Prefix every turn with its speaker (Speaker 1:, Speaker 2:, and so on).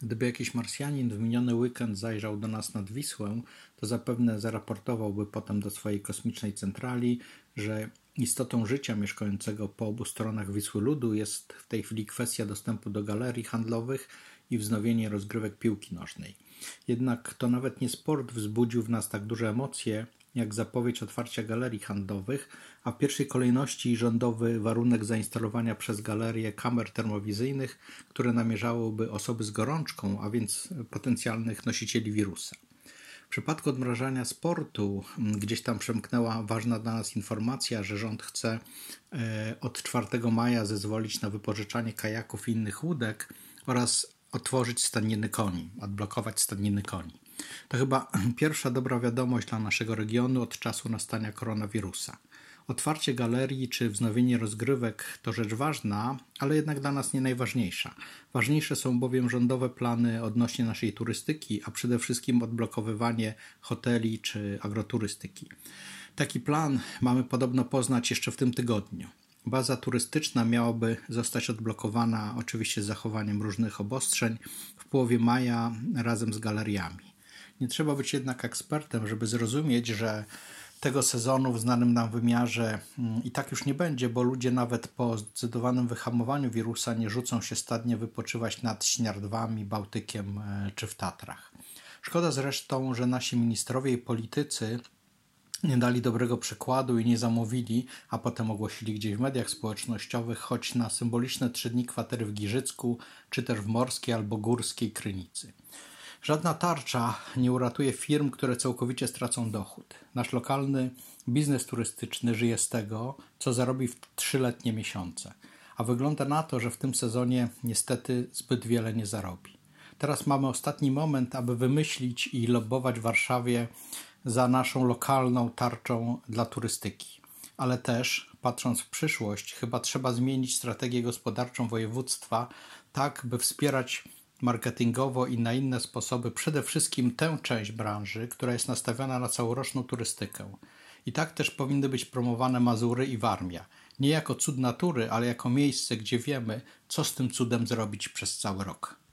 Speaker 1: Gdyby jakiś Marsjanin w miniony weekend zajrzał do nas nad Wisłę, to zapewne zaraportowałby potem do swojej kosmicznej centrali, że istotą życia mieszkającego po obu stronach Wisły Ludu jest w tej chwili kwestia dostępu do galerii handlowych i wznowienie rozgrywek piłki nożnej. Jednak to nawet nie sport wzbudził w nas tak duże emocje, jak zapowiedź otwarcia galerii handlowych, a w pierwszej kolejności rządowy warunek zainstalowania przez galerię kamer termowizyjnych, które namierzałyby osoby z gorączką, a więc potencjalnych nosicieli wirusa. W przypadku odmrażania sportu gdzieś tam przemknęła ważna dla nas informacja, że rząd chce od 4 maja zezwolić na wypożyczanie kajaków i innych łódek oraz otworzyć stadniny koni, odblokować stadniny koni. To chyba pierwsza dobra wiadomość dla naszego regionu od czasu nastania koronawirusa. Otwarcie galerii czy wznowienie rozgrywek to rzecz ważna, ale jednak dla nas nie najważniejsza. Ważniejsze są bowiem rządowe plany odnośnie naszej turystyki, a przede wszystkim odblokowywanie hoteli czy agroturystyki. Taki plan mamy podobno poznać jeszcze w tym tygodniu. Baza turystyczna miałaby zostać odblokowana, oczywiście z zachowaniem różnych obostrzeń, w połowie maja razem z galeriami. Nie trzeba być jednak ekspertem, żeby zrozumieć, że tego sezonu w znanym nam wymiarze i tak już nie będzie, bo ludzie nawet po zdecydowanym wyhamowaniu wirusa nie rzucą się stadnie wypoczywać nad Śniardwami, Bałtykiem czy w Tatrach. Szkoda zresztą, że nasi ministrowie i politycy nie dali dobrego przykładu i nie zamówili, a potem ogłosili gdzieś w mediach społecznościowych, choć na symboliczne 3 dni kwatery w Giżycku, czy też w Morskiej albo Górskiej Krynicy. Żadna tarcza nie uratuje firm, które całkowicie stracą dochód. Nasz lokalny biznes turystyczny żyje z tego, co zarobi w 3-letnie miesiące. A wygląda na to, że w tym sezonie niestety zbyt wiele nie zarobi. Teraz mamy ostatni moment, aby wymyślić i lobbować w Warszawie za naszą lokalną tarczą dla turystyki. Ale też, patrząc w przyszłość, chyba trzeba zmienić strategię gospodarczą województwa tak, by wspierać marketingowo i na inne sposoby przede wszystkim tę część branży, która jest nastawiona na całoroczną turystykę. I tak też powinny być promowane Mazury i Warmia. Nie jako cud natury, ale jako miejsce, gdzie wiemy, co z tym cudem zrobić przez cały rok.